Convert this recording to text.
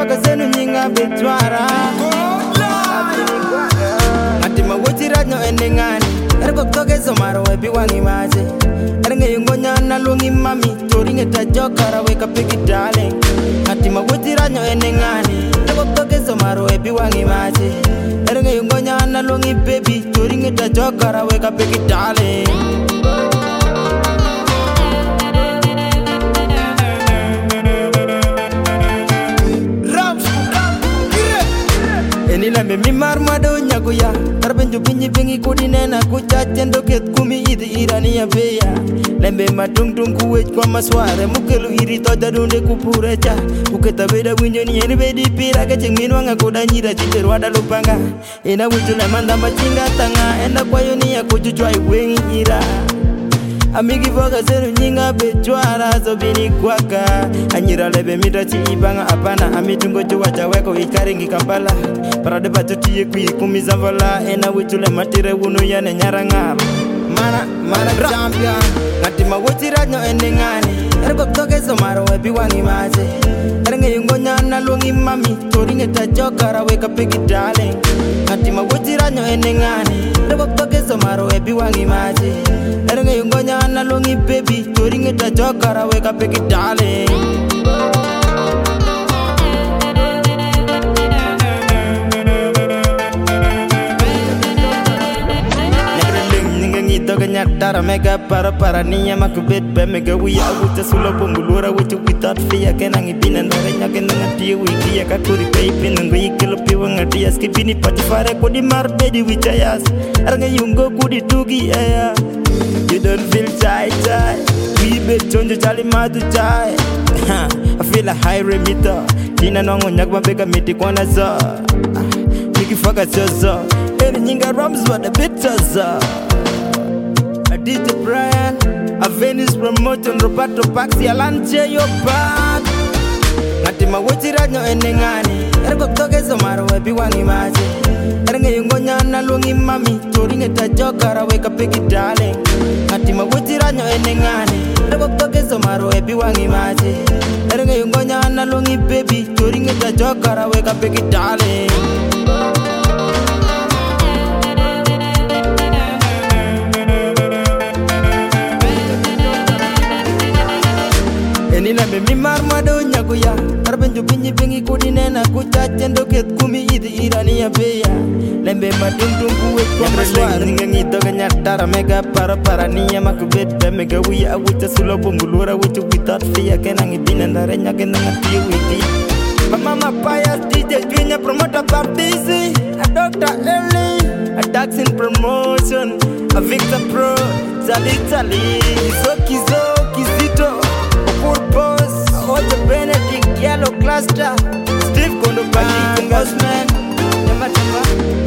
foka zenu nyinga betwara Atima wochi radno endingani Ergo toke somaro webi wangi maje Eringe yungonya na lungi mami Toringe tajokara weka piki darling Atima wochi radno endingani Ergo toke somaro webi wangi maje Eringe yungonya na lungi baby Toringe tajokara weka piki darling Enilambe mi marmado nyaguya Tarbenjo binyi bingi kudinena Kuchachendo ket kumi idi irani ya beya Lembe matung kuwech kwa masware Mukelu iri toja dunde kupurecha Kuketa beda winjo ni eni bedi pira Kecheng minwanga kuda nyira chiker wada lupanga Ena wichu lemanda machinga tanga Enda kwa yoni ya kuchuchwa iwengi ira Amigi foka zenu nyinga bechwara Zobini kwaka Anyira lebe mitachi ibanga apana Amitungo chuwa chaweko ikaringi kampala Parade batuti kui kumiza vola Ena wichule matire wunu yane nyaranga Mana champion Natima wuchi radno endingani Ergo toke somaro webi wangi maje Eringe yungonya na lungi mami Toringe tajokara weka piki darling Natima wuchi radno endingani Ergo toke somaro webi wangi maje Eringe yungonya na lungi baby Toringe tajokara weka piki darling Nyatara mega para niya makubet be mega wiya wuta sulo pungulura wuta without fear kenang ibina ndare nyake ngati wiki ya kakuri baby nango yikelo piwa ngati ya skibini pati fare kodi mar bedi wichayas aranga yungo kudi tugi aya you don't feel tight we be chonjo chali madu chai I feel a high remita tina nongo nyakwa bega miti kwana za nikifaka zozo eni nyinga rams wada bitaza DJ Brian, a Venice promotion, Roberto Paxi, Alan J, your back. Natima wuchi radno endingani Ergo toke somaro webi wangi maje Eringe yungonya na lungi mami Toringe tajokara weka piki darling Natima wuchi radno endingani Ergo toke somaro webi wangi maje Eringe yungonya na lungi baby Toringe tajokara weka piki darling Enilambe mi marmado nyaguya Tarbenjo binyi bingi kudinena Kuchachendo ket kumi idi irani ya beya Lembe matung kuwech kwa masware Ninga ngito kanyatara mega para niya makubet be mega wiya Awucha sulo pungulura wuchu without fear Kenang ibina ndare nyake ngati wiki Mama Pius DJ Junior promoter Baptisi A Dr. Early A Daxin promotion A Victor Pro Zali Zoki Zito Boss, Ojo Benedict, Yellow Cluster, Steve Kondo Bang, Osman, Tema.